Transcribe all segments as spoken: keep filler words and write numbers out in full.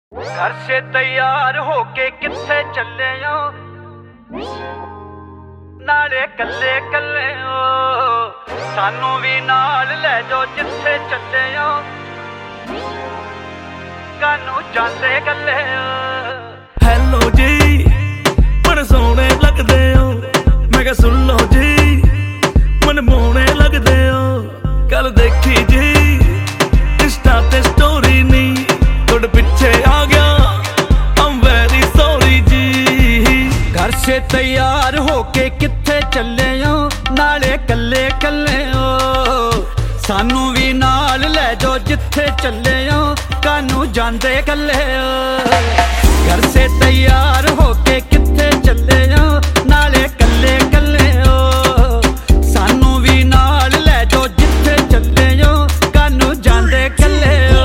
घर से तैयार होके किथे चले हो, नाले कल्ले कल्ले हो, सानू भी नाल ले जाओ जिथे चले हो, कानू जाते कल्ले हो। हेलो जी बड़े सोहने लगदे हो, मैं क्या सुन लो जी मन मोहने लगदे हो। कल देखी जी इंस्टा ते स्टोरी नी थोड़े पीछे आ गया, I'm very sorry जी। घर से तैयार होके किथे चले हो, नाले कल्ले कल्ले हो, सानू भी नाल ले जाओ जिथे चले हो, कानू जांदे कल्ले हो। घर से तैयार होके किथे चले हो, नाले कल्ले कल्ले हो, सानू भी नाल ले जाओ जिथे चले हो, कानू जांदे कल्ले हो।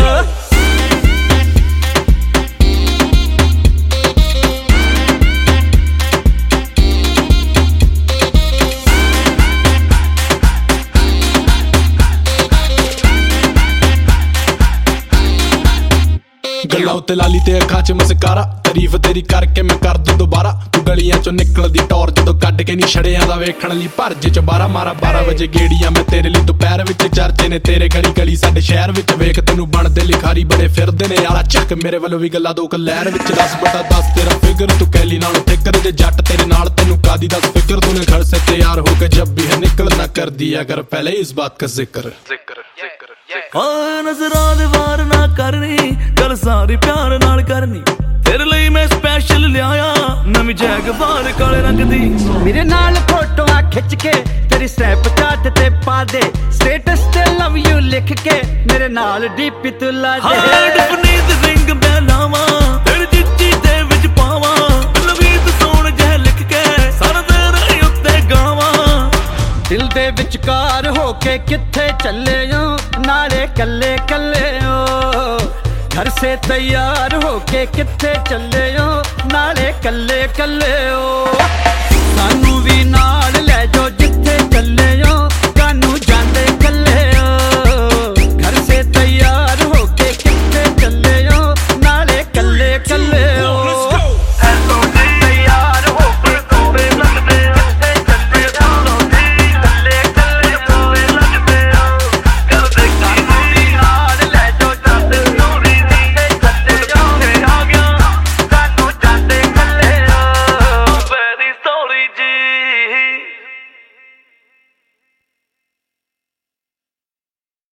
गल्लां उत्ते लाली ते अखां च मस्कारा, तारीफ तेरी करके मैं कर दूं दोबारा। तू गलियां चों निकलदी टौर जदों कड्ड के नी छड़ियां दा वेखण लई भरजे च बारा मारा। बारह वजे गेड़ियां मैं तेरे ਲਈ ਦੁਪਹਿਰ ਵਿੱਚ ਚਰਚੇ ਨੇ ਤੇਰੇ ਗਲੀ ਗਲੀ ਸਾਡੇ ਸ਼ਹਿਰ ਵਿੱਚ। ਵੇਖ ਤੈਨੂੰ ਬਣਦੇ ਲਿਖਾਰੀ ਬੜੇ ਫਿਰਦੇ ਨੇ ਆਲਾ ਚੱਕ ਮੇਰੇ ਵੱਲੋਂ ਵੀ ਗੱਲਾਂ ਦੋ ਕਲੈਰ ਵਿੱਚ। ਦਸ ਬਟਾ ਦਸ ਤੇਰਾ ਫਿਗਰ ਤੂੰ ਕੈਲੀ ਨਾਲ ਫਿਕਰ ਜੇ ਜੱਟ ਤੇਰੇ ਨਾਲ ਤੈਨੂੰ ਕਾਦੀ ਦਸ ਫਿਕਰ। तूने घर से तैयार होकर जब भी है निकलना कर दिया कर पहले इस बात का जिक्र जिक्र जिक्र हाँ नजरां दे वार ना करनी, गल सारी प्यार नाल करनी। तेरे ਲਈ मैं स्पेशल लियाया नवीं जैगवार काले रंग दी। मेरे नाल फोटोआं खिच के तेरी स्नैपचैट ते पा दे, स्टेटस ते लव यू लिख के मेरे नाल डीपी तू ला दे। डुपनी दी रिंग मैं लावां तेरी चिट्ठी दे विच पावां, लवीत सोण जह लिख के सारा तेरे उत्ते गावां। दिल दे विचकार होके किथे चले हो, नाले कल्ले कल्ले हो, घर से तैयार होके किथे चले हो, नाले कल्ले कल्ले हो, सानू भी नाल ले